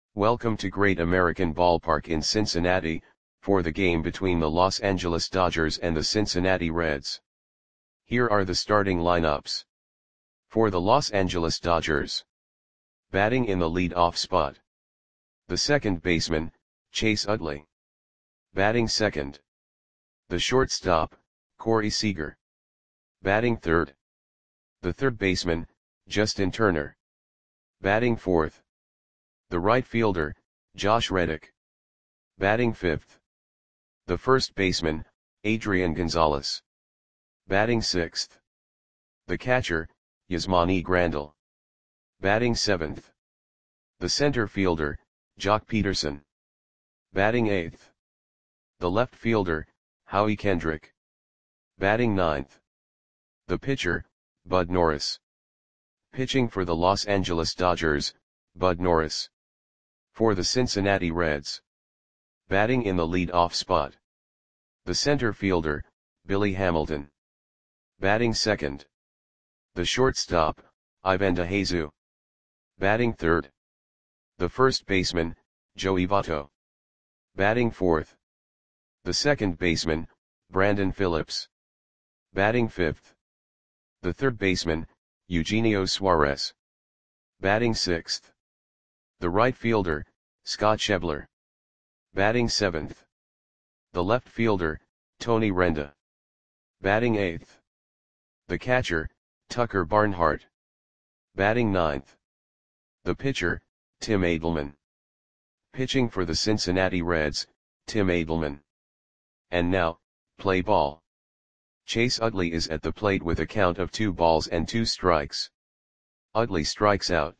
Welcome to Great American Ballpark in Cincinnati, for the game between the Los Angeles Dodgers and the Cincinnati Reds. Here are the starting lineups. For the Los Angeles Dodgers. Batting in the lead-off spot. The second baseman, Chase Utley. Batting second. The shortstop, Corey Seager. Batting third. The third baseman, Justin Turner. Batting fourth. The right fielder, Josh Reddick. Batting fifth. The first baseman, Adrian Gonzalez. Batting sixth. The catcher, Yasmani Grandal. Batting seventh. The center fielder, Joc Pederson. Batting eighth. The left fielder, Howie Kendrick. Batting ninth. The pitcher, Bud Norris. Pitching for the Los Angeles Dodgers, Bud Norris. For the Cincinnati Reds. Batting in the lead-off spot. The center fielder, Billy Hamilton. Batting second. The shortstop, Ivan DeJesus. Batting third. The first baseman, Joey Votto. Batting fourth. The second baseman, Brandon Phillips. Batting fifth. The third baseman, Eugenio Suarez. Batting sixth. The right fielder, Scott Schebler. Batting seventh. The left fielder, Tony Renda. Batting eighth. The catcher, Tucker Barnhart. Batting ninth. The pitcher, Tim Edelman. Pitching for the Cincinnati Reds, Tim Edelman. And now, play ball. Chase Utley is at the plate with a count of 2 balls and 2 strikes. Utley strikes out.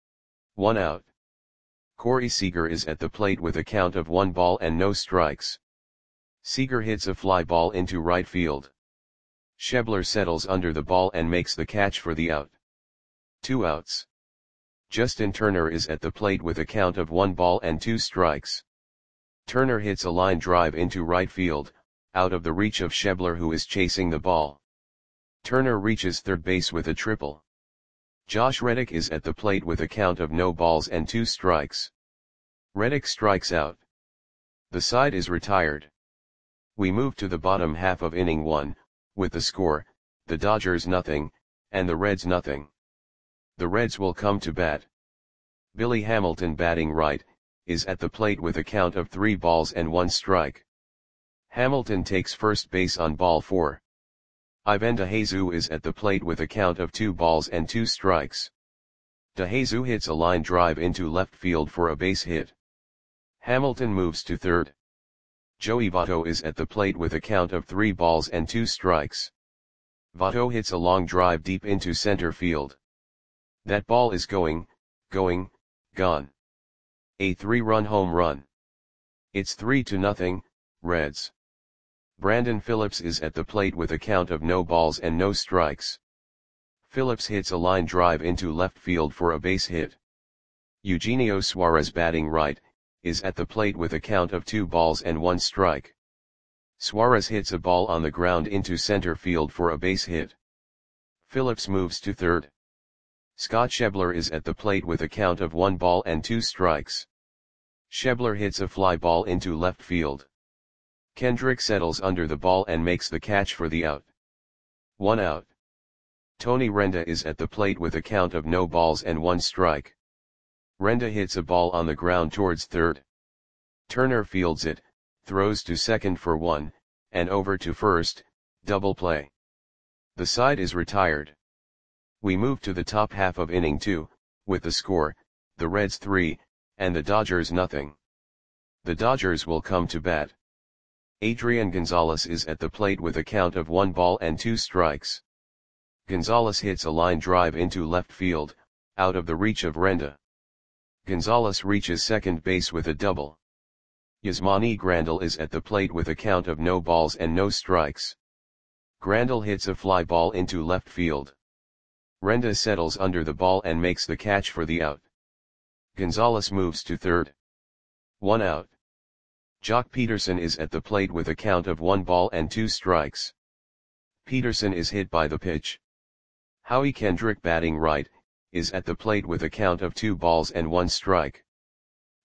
1 out. Corey Seager is at the plate with a count of 1 ball and no strikes. Seager hits a fly ball into right field. Schebler settles under the ball and makes the catch for the out. 2 outs. Justin Turner is at the plate with a count of 1 ball and 2 strikes. Turner hits a line drive into right field, out of the reach of Schebler, who is chasing the ball. Turner reaches third base with a triple. Josh Reddick is at the plate with a count of no balls and 2 strikes. Reddick strikes out. The side is retired. We move to the bottom half of inning 1, with the score, the Dodgers nothing, and the Reds nothing. The Reds will come to bat. Billy Hamilton, batting right, is at the plate with a count of 3 balls and 1 strike. Hamilton takes first base on ball 4. Ivan DeJesus is at the plate with a count of 2 balls and 2 strikes. DeJesus hits a line drive into left field for a base hit. Hamilton moves to third. Joey Votto is at the plate with a count of 3 balls and 2 strikes. Votto hits a long drive deep into center field. That ball is gone. A 3-run home run. It's 3-0, Reds. Brandon Phillips is at the plate with a count of no balls and no strikes. Phillips hits a line drive into left field for a base hit. Eugenio Suarez, batting right, is at the plate with a count of 2 balls and 1 strike. Suarez hits a ball on the ground into center field for a base hit. Phillips moves to third. Scott Schebler is at the plate with a count of 1 ball and 2 strikes. Schebler hits a fly ball into left field. Kendrick settles under the ball and makes the catch for the out. 1 out. Tony Renda is at the plate with a count of no balls and 1 strike. Renda hits a ball on the ground towards third. Turner fields it, throws to second for 1, and over to first, double play. The side is retired. We move to the top half of inning 2, with the score, the Reds 3, and the Dodgers nothing. The Dodgers will come to bat. Adrian Gonzalez is at the plate with a count of 1 ball and 2 strikes. Gonzalez hits a line drive into left field, out of the reach of Renda. Gonzalez reaches second base with a double. Yasmani Grandal is at the plate with a count of no balls and no strikes. Grandal hits a fly ball into left field. Renda settles under the ball and makes the catch for the out. Gonzalez moves to third. 1 out. Joc Pederson is at the plate with a count of 1 ball and 2 strikes. Pederson is hit by the pitch. Howie Kendrick, batting right, is at the plate with a count of 2 balls and 1 strike.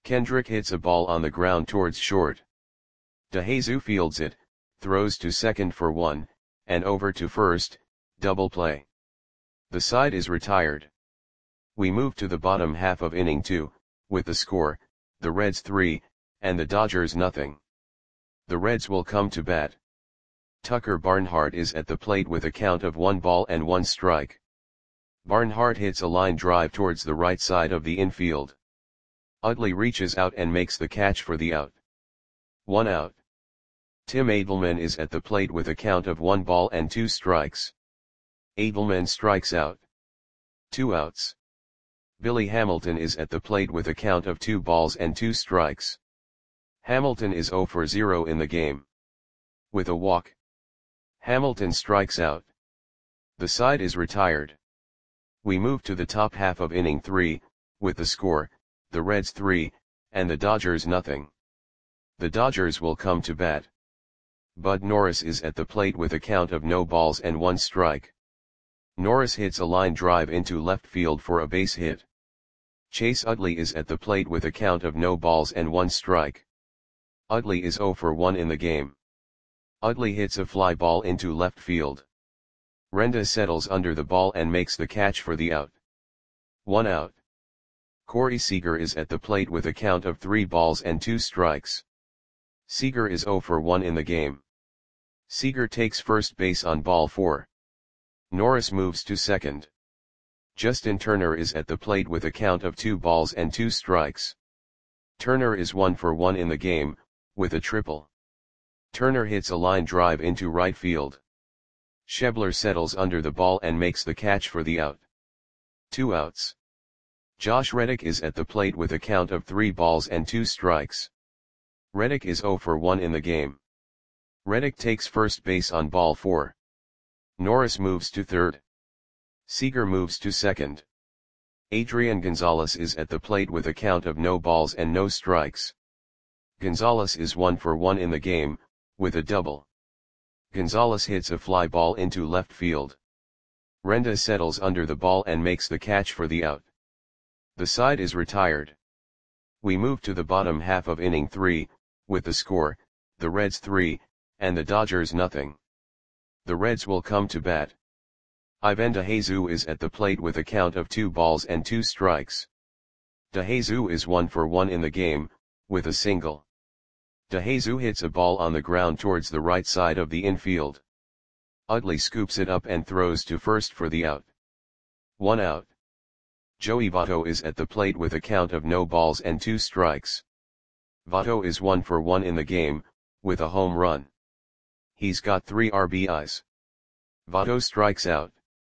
Kendrick hits a ball on the ground towards short. DeJesus fields it, throws to second for one, and over to first, double play. The side is retired. We move to the bottom half of inning 2, with the score, the Reds 3, and the Dodgers nothing. The Reds will come to bat. Tucker Barnhart is at the plate with a count of 1-1 strike. Barnhart hits a line drive towards the right side of the infield. Utley reaches out and makes the catch for the out. 1 out. Tim Edelman is at the plate with a count of 1-2 strikes. Edelman strikes out. 2 outs. Billy Hamilton is at the plate with a count of 2-2 strikes. Hamilton is 0 for 0 in the game. With a walk, Hamilton strikes out. The side is retired. We move to the top half of inning 3, with the score, the Reds 3, and the Dodgers nothing. The Dodgers will come to bat. Bud Norris is at the plate with a count of 0-1 strike. Norris hits a line drive into left field for a base hit. Chase Utley is at the plate with a count of 0-1 strike. Utley is 0 for 1 in the game. Utley hits a fly ball into left field. Renda settles under the ball and makes the catch for the out. 1 out. Corey Seager is at the plate with a count of 3-2 strikes. Seager is 0 for 1 in the game. Seager takes first base on ball 4. Norris moves to second. Justin Turner is at the plate with a count of 2-2 strikes. Turner is 1 for 1 in the game, with a triple. Turner hits a line drive into right field. Schebler settles under the ball and makes the catch for the out. 2 outs. Josh Reddick is at the plate with a count of 3-2 strikes. Reddick is 0 for 1 in the game. Reddick takes first base on ball 4. Norris moves to third. Seager moves to second. Adrian Gonzalez is at the plate with a count of 0 strikes. Gonzalez is 1 for 1 in the game, with a double. Gonzalez hits a fly ball into left field. Renda settles under the ball and makes the catch for the out. The side is retired. We move to the bottom half of inning 3, with the score, the Reds 3, and the Dodgers nothing. The Reds will come to bat. Ivan DeJesus is at the plate with a count of 2-2 strikes. DeJesus is 1 for 1 in the game, with a single. DeJesus hits a ball on the ground towards the right side of the infield. Utley scoops it up and throws to first for the out. 1 out. Joey Votto is at the plate with a count of 0-2 strikes. Votto is 1 for 1 in the game, with a home run. He's got 3 RBIs. Votto strikes out.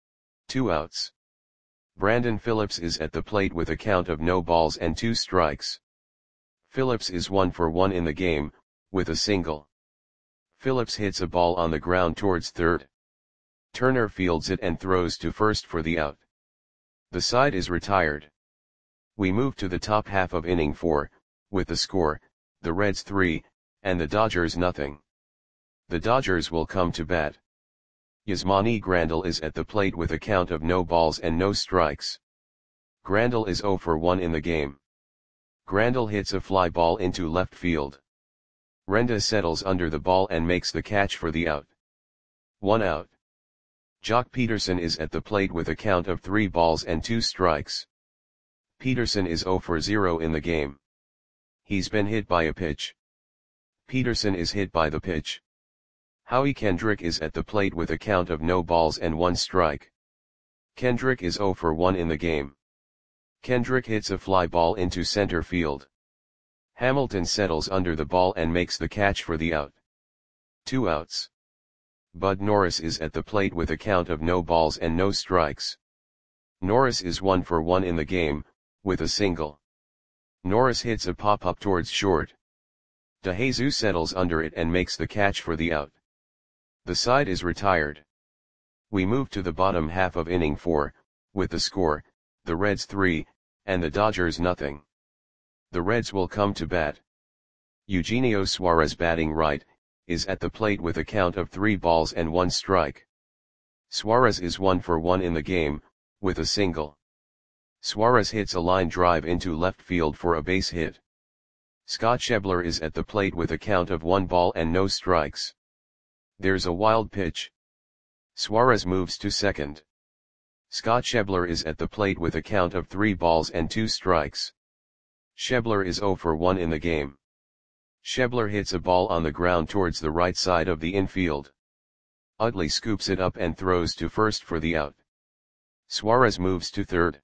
2 outs. Brandon Phillips is at the plate with a count of 0-2 strikes. Phillips is 1 for 1 in the game, with a single. Phillips hits a ball on the ground towards third. Turner fields it and throws to first for the out. The side is retired. We move to the top half of inning 4, with the score, the Reds 3, and the Dodgers nothing. The Dodgers will come to bat. Yasmani Grandal is at the plate with a count of 0 strikes. Grandal is 0 for 1 in the game. Grandal hits a fly ball into left field. Renda settles under the ball and makes the catch for the out. 1 out. Jock Peterson is at the plate with a count of 3-2 strikes. Peterson is 0 for 0 in the game. He's been hit by a pitch. Peterson is hit by the pitch. Howie Kendrick is at the plate with a count of 0-1 strike. Kendrick is 0 for 1 in the game. Kendrick hits a fly ball into center field. Hamilton settles under the ball and makes the catch for the out. 2 outs. Bud Norris is at the plate with a count of 0 strikes. Norris is 1 for 1 in the game, with a single. Norris hits a pop-up towards short. DeJesus settles under it and makes the catch for the out. The side is retired. We move to the bottom half of inning 4, with the score, the Reds 3, and the Dodgers nothing. The Reds will come to bat. Eugenio Suarez batting right, is at the plate with a count of 3-1 strike. Suarez is 1 for 1 in the game, with a single. Suarez hits a line drive into left field for a base hit. Scott Schebler is at the plate with a count of 1 ball and no strikes. There's a wild pitch. Suarez moves to second. Scott Schebler is at the plate with a count of 3 balls and 2 strikes. Schebler is 0 for 1 in the game. Schebler hits a ball on the ground towards the right side of the infield. Utley scoops it up and throws to first for the out. Suarez moves to third.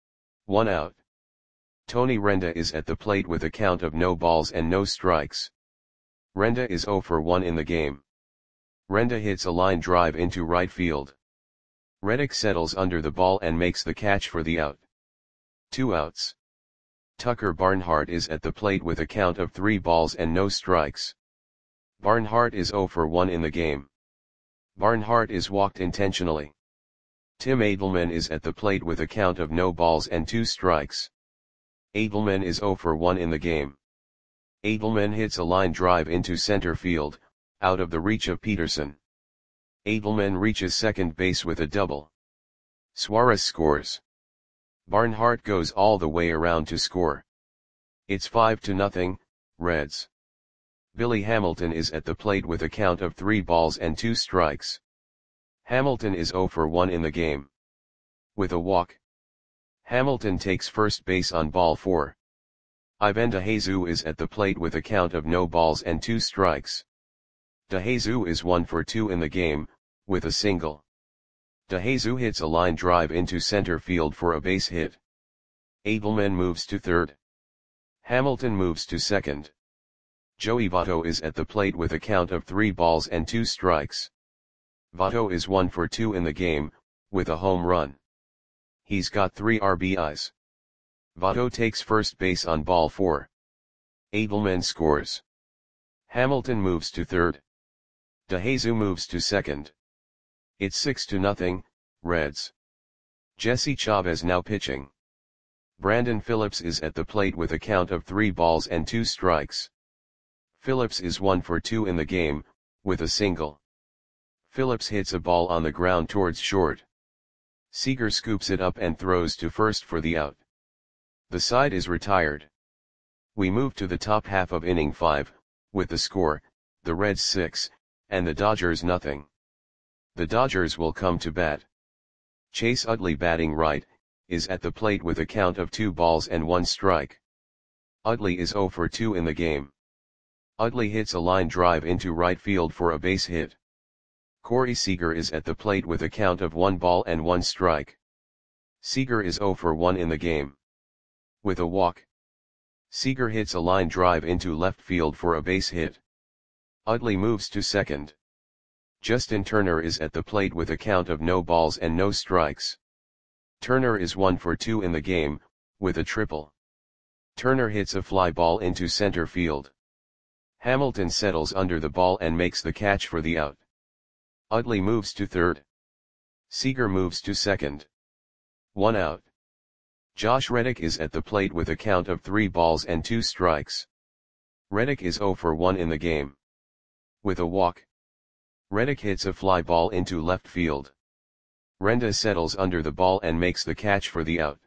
1 out. Tony Renda is at the plate with a count of no balls and no strikes. Renda is 0 for 1 in the game. Renda hits a line drive into right field. Reddick settles under the ball and makes the catch for the out. 2 outs. Tucker Barnhart is at the plate with a count of 3 balls and no strikes. Barnhart is 0 for 1 in the game. Barnhart is walked intentionally. Tim Adelman is at the plate with a count of no balls and 2 strikes. Adelman is 0 for 1 in the game. Adelman hits a line drive into center field, out of the reach of Peterson. Adelman reaches second base with a double. Suarez scores. Barnhart goes all the way around to score. It's 5-0, Reds. Billy Hamilton is at the plate with a count of 3 balls and 2 strikes. Hamilton is 0 for 1 in the game. With a walk, Hamilton takes first base on ball 4. Ivan DeJesus is at the plate with a count of no balls and 2 strikes. DeJesus is 1 for 2 in the game, with a single. DeJesus hits a line drive into center field for a base hit. Adelman moves to third. Hamilton moves to second. Joey Votto is at the plate with a count of 3 balls and 2 strikes. Votto is 1 for 2 in the game, with a home run. He's got 3 RBIs. Votto takes first base on ball 4. Adelman scores. Hamilton moves to third. DeJesus moves to second. It's 6-0, Reds. Jesse Chavez now pitching. Brandon Phillips is at the plate with a count of 3 balls and 2 strikes. Phillips is 1 for 2 in the game, with a single. Phillips hits a ball on the ground towards short. Seager scoops it up and throws to first for the out. The side is retired. We move to the top half of inning 5, with the score, the Reds 6, and the Dodgers nothing. The Dodgers will come to bat. Chase Utley, batting right, is at the plate with a count of 2 balls and 1 strike. Utley is 0 for 2 in the game. Utley hits a line drive into right field for a base hit. Corey Seager is at the plate with a count of 1 ball and 1 strike. Seager is 0 for 1 in the game. With a walk, Seager hits a line drive into left field for a base hit. Utley moves to second. Justin Turner is at the plate with a count of no balls and no strikes. Turner is 1 for 2 in the game, with a triple. Turner hits a fly ball into center field. Hamilton settles under the ball and makes the catch for the out. Utley moves to third. Seager moves to second. 1 out. Josh Reddick is at the plate with a count of 3 balls and 2 strikes. Reddick is 0 for 1 in the game. With a walk, Reddick hits a fly ball into left field. Renda settles under the ball and makes the catch for the out.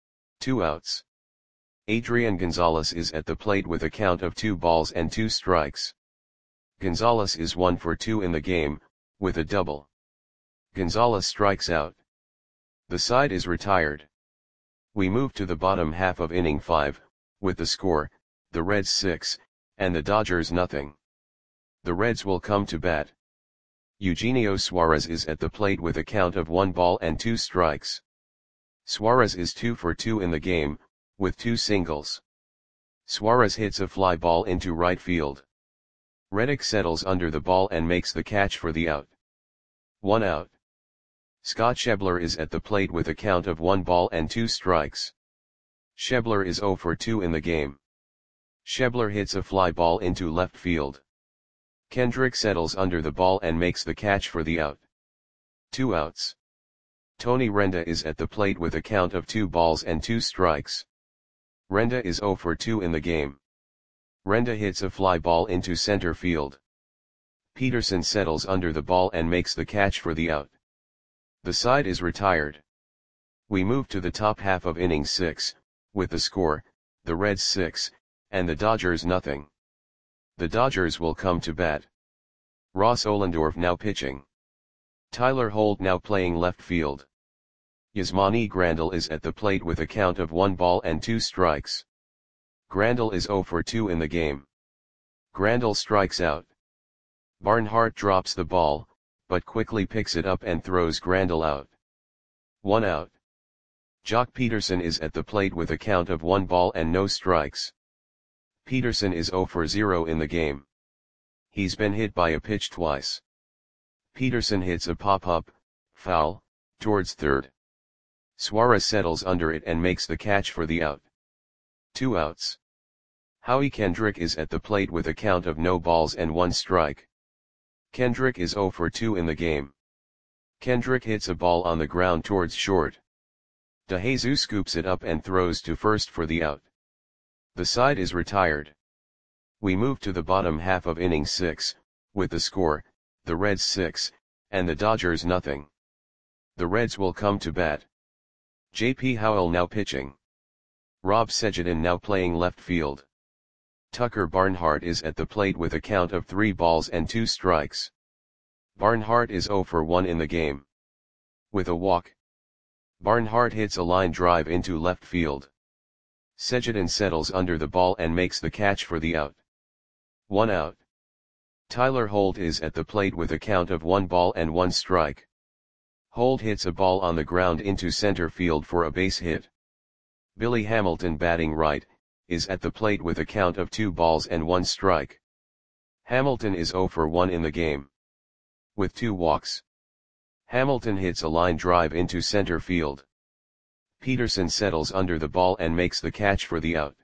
2 outs. Adrian Gonzalez is at the plate with a count of 2 balls and 2 strikes. Gonzalez is 1 for 2 in the game, with a double. Gonzalez strikes out. The side is retired. We move to the bottom half of inning 5, with the score, the Reds 6, and the Dodgers nothing. The Reds will come to bat. Eugenio Suarez is at the plate with a count of 1 ball and 2 strikes. Suarez is 2 for 2 in the game, with 2 singles. Suarez hits a fly ball into right field. Reddick settles under the ball and makes the catch for the out. 1 out. Scott Schebler is at the plate with a count of 1 ball and 2 strikes. Schebler is 0 for 2 in the game. Schebler hits a fly ball into left field. Kendrick settles under the ball and makes the catch for the out. 2 outs. Tony Renda is at the plate with a count of 2 balls and 2 strikes. Renda is 0 for 2 in the game. Renda hits a fly ball into center field. Peterson settles under the ball and makes the catch for the out. The side is retired. We move to the top half of inning 6, with the score, the Reds 6, and the Dodgers nothing. The Dodgers will come to bat. Ross Ohlendorf now pitching. Tyler Holt now playing left field. Yasmani Grandal is at the plate with a count of 1 ball and 2 strikes. Grandal is 0 for 2 in the game. Grandal strikes out. Barnhart drops the ball, but quickly picks it up and throws Grandal out. 1 out. Jock Peterson is at the plate with a count of 1 ball and no strikes. Peterson is 0 for 0 in the game. He's been hit by a pitch twice. Peterson hits a pop-up, foul, towards third. Suarez settles under it and makes the catch for the out. 2 outs. Howie Kendrick is at the plate with a count of no balls and 1 strike. Kendrick is 0 for 2 in the game. Kendrick hits a ball on the ground towards short. DeJesus scoops it up and throws to first for the out. The side is retired. We move to the bottom half of inning 6, with the score, the Reds 6, and the Dodgers nothing. The Reds will come to bat. J.P. Howell now pitching. Rob Segedin now playing left field. Tucker Barnhart is at the plate with a count of 3 balls and 2 strikes. Barnhart is 0 for 1 in the game. With a walk. Barnhart hits a line drive into left field. Segedin settles under the ball and makes the catch for the out. 1 out. Tyler Holt is at the plate with a count of 1 ball and 1 strike. Holt hits a ball on the ground into center field for a base hit. Billy Hamilton batting right, is at the plate with a count of 2 balls and 1 strike. Hamilton is 0 for 1 in the game. With 2 walks. Hamilton hits a line drive into center field. Peterson settles under the ball and makes the catch for the out.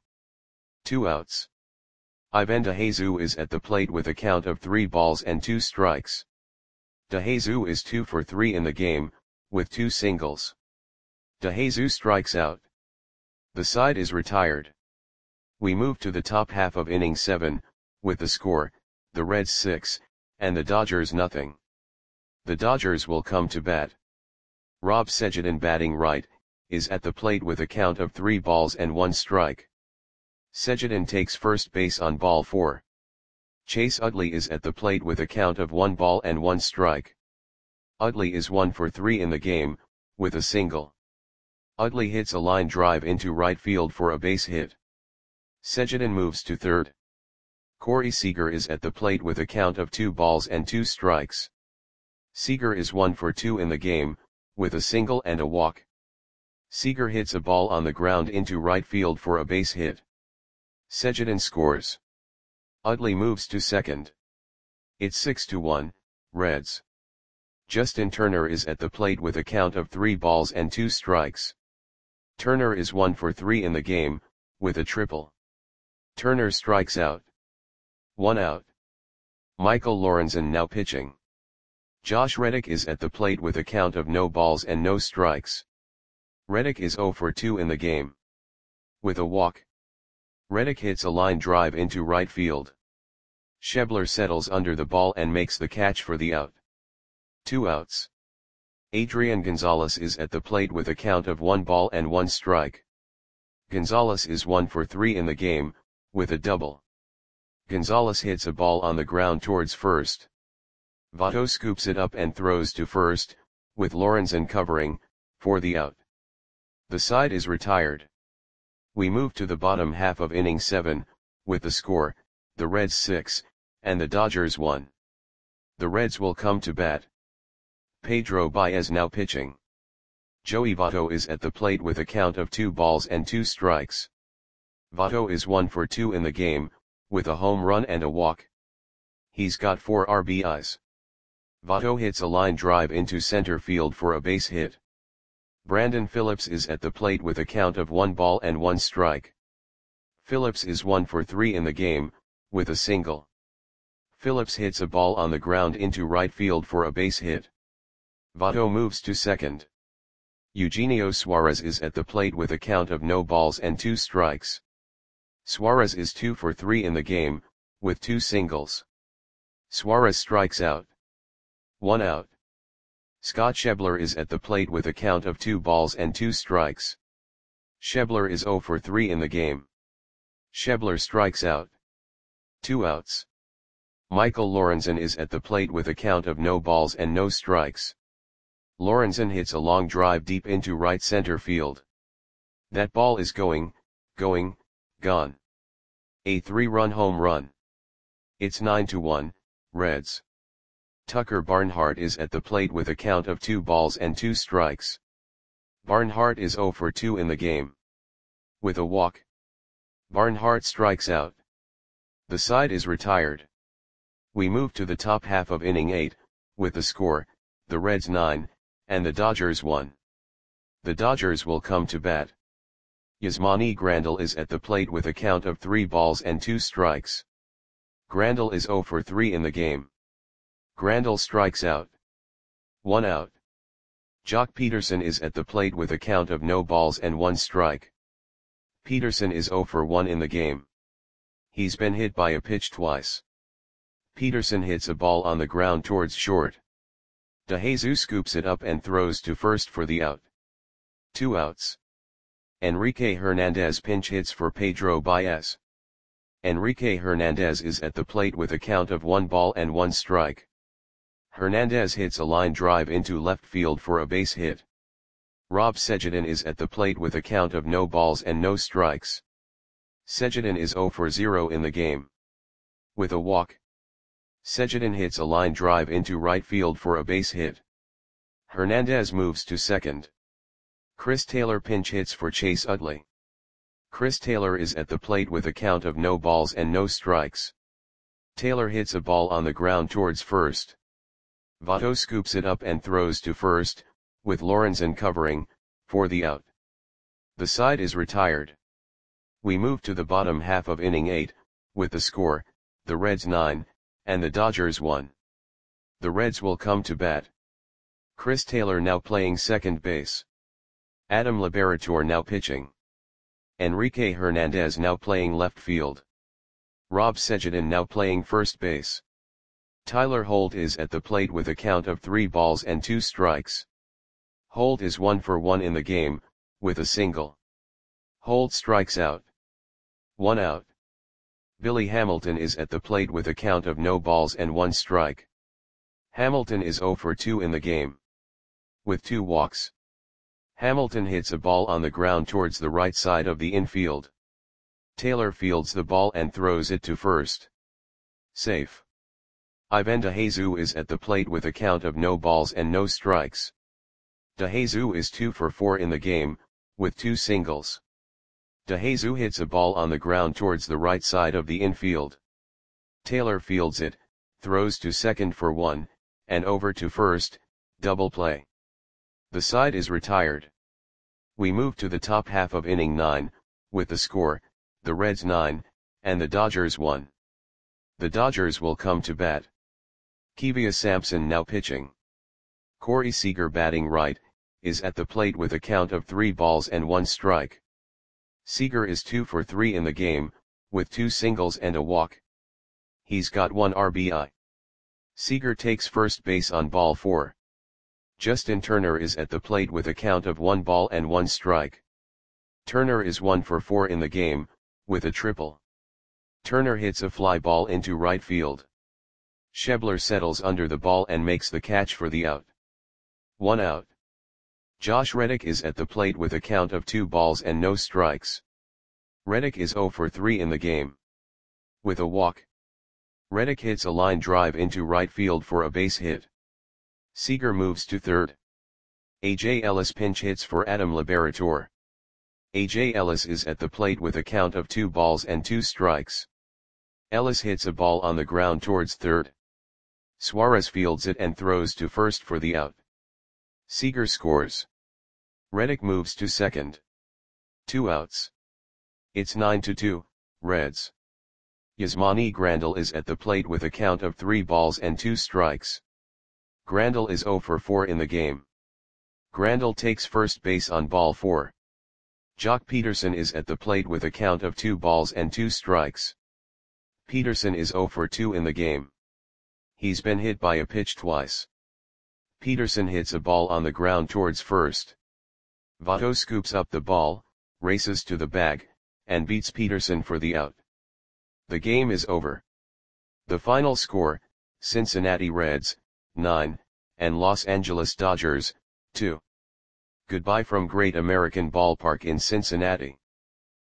2 outs. Ivan DeJesus is at the plate with a count of 3 balls and 2 strikes. DeJesus is 2 for 3 in the game, with 2 singles. DeJesus strikes out. The side is retired. We move to the top half of inning 7, with the score, the Reds 6, and the Dodgers nothing. The Dodgers will come to bat. Rob Segedin batting right, is at the plate with a count of 3 balls and 1 strike. Segedin takes first base on ball 4. Chase Utley is at the plate with a count of 1 ball and 1 strike. Utley is 1 for 3 in the game, with a single. Utley hits a line drive into right field for a base hit. Segedin moves to third. Corey Seager is at the plate with a count of 2 balls and 2 strikes. Seager is 1 for 2 in the game, with a single and a walk. Seager hits a ball on the ground into right field for a base hit. Segedin scores. Utley moves to second. It's 6-1, Reds. Justin Turner is at the plate with a count of 3 balls and 2 strikes. Turner is 1 for 3 in the game, with a triple. Turner strikes out. 1 out. Michael Lorenzen now pitching. Josh Reddick is at the plate with a count of no balls and no strikes. Reddick is 0 for 2 in the game. With a walk. Reddick hits a line drive into right field. Schebler settles under the ball and makes the catch for the out. 2 outs. Adrian Gonzalez is at the plate with a count of 1 ball and 1 strike. Gonzalez is 1 for 3 in the game, with a double. Gonzalez hits a ball on the ground towards first. Votto scoops it up and throws to first, with Lorenzen covering, for the out. The side is retired. We move to the bottom half of inning 7, with the score, the Reds 6, and the Dodgers 1. The Reds will come to bat. Pedro Baez now pitching. Joey Votto is at the plate with a count of 2 balls and 2 strikes. Votto is 1 for 2 in the game, with a home run and a walk. He's got 4 RBIs. Votto hits a line drive into center field for a base hit. Brandon Phillips is at the plate with a count of 1 ball and 1 strike. Phillips is 1 for 3 in the game, with a single. Phillips hits a ball on the ground into right field for a base hit. Votto moves to second. Eugenio Suarez is at the plate with a count of no balls and 2 strikes. Suarez is 2 for 3 in the game, with 2 singles. Suarez strikes out. 1 out. Scott Schebler is at the plate with a count of 2 balls and 2 strikes. Schebler is 0 for 3 in the game. Schebler strikes out. 2 outs. Michael Lorenzen is at the plate with a count of no balls and no strikes. Lorenzen hits a long drive deep into right center field. That ball is going, gone. A 3-run home run. It's 9-1, Reds. Tucker Barnhart is at the plate with a count of 2 balls and 2 strikes. Barnhart is 0 for 2 in the game. With a walk, Barnhart strikes out. The side is retired. We move to the top half of inning 8, with the score, the Reds 9, and the Dodgers 1. The Dodgers will come to bat. Yasmani Grandal is at the plate with a count of 3 balls and 2 strikes. Grandal is 0 for 3 in the game. Grandal strikes out. 1 out. Jock Peterson is at the plate with a count of no balls and 1 strike. Peterson is 0 for 1 in the game. He's been hit by a pitch twice. Peterson hits a ball on the ground towards short. DeJesus scoops it up and throws to first for the out. 2 outs. Enrique Hernandez pinch hits for Pedro Baez. Enrique Hernandez is at the plate with a count of 1 ball and 1 strike. Hernandez hits a line drive into left field for a base hit. Rob Sejadin is at the plate with a count of no balls and no strikes. Sejadin is 0 for 0 in the game. With a walk, Sejadin hits a line drive into right field for a base hit. Hernandez moves to second. Chris Taylor pinch hits for Chase Utley. Chris Taylor is at the plate with a count of no balls and no strikes. Taylor hits a ball on the ground towards first. Votto scoops it up and throws to first, with Lorenzen covering, for the out. The side is retired. We move to the bottom half of inning 8, with the score, the Reds 9, and the Dodgers 1. The Reds will come to bat. Chris Taylor now playing second base. Adam Liberatore now pitching. Enrique Hernandez now playing left field. Rob Sejadin now playing first base. Tyler Holt is at the plate with a count of 3 balls and 2 strikes. Holt is 1 for 1 in the game, with a single. Holt strikes out. 1 out. Billy Hamilton is at the plate with a count of no balls and 1 strike. Hamilton is 0 for 2 in the game. With 2 walks. Hamilton hits a ball on the ground towards the right side of the infield. Taylor fields the ball and throws it to first. Safe. Ivan DeJesus is at the plate with a count of no balls and no strikes. DeJesus is 2 for 4 in the game, with 2 singles. DeJesus hits a ball on the ground towards the right side of the infield. Taylor fields it, throws to second for 1, and over to first, double play. The side is retired. We move to the top half of inning 9, with the score, the Reds 9, and the Dodgers 1. The Dodgers will come to bat. Kevia Sampson now pitching. Corey Seager batting right, is at the plate with a count of 3 balls and 1 strike. Seager is 2 for 3 in the game, with 2 singles and a walk. He's got 1 RBI. Seager takes first base on ball 4. Justin Turner is at the plate with a count of 1 ball and 1 strike. Turner is 1 for 4 in the game, with a triple. Turner hits a fly ball into right field. Schebler settles under the ball and makes the catch for the out. 1 out. Josh Reddick is at the plate with a count of 2 balls and no strikes. Reddick is 0 for 3 in the game. With a walk, Reddick hits a line drive into right field for a base hit. Seager moves to third. A.J. Ellis pinch hits for Adam Liberatore. A.J. Ellis is at the plate with a count of 2 balls and 2 strikes. Ellis hits a ball on the ground towards third. Suarez fields it and throws to first for the out. Seager scores. Reddick moves to second. 2 outs. It's 9-2, Reds. Yasmani Grandal is at the plate with a count of 3 balls and 2 strikes. Grandal is 0 for 4 in the game. Grandal takes first base on ball 4. Jock Peterson is at the plate with a count of 2 balls and 2 strikes. Peterson is 0 for 2 in the game. He's been hit by a pitch twice. Peterson hits a ball on the ground towards first. Votto scoops up the ball, races to the bag, and beats Peterson for the out. The game is over. The final score, Cincinnati Reds, 9, and Los Angeles Dodgers, 2. Goodbye from Great American Ballpark in Cincinnati.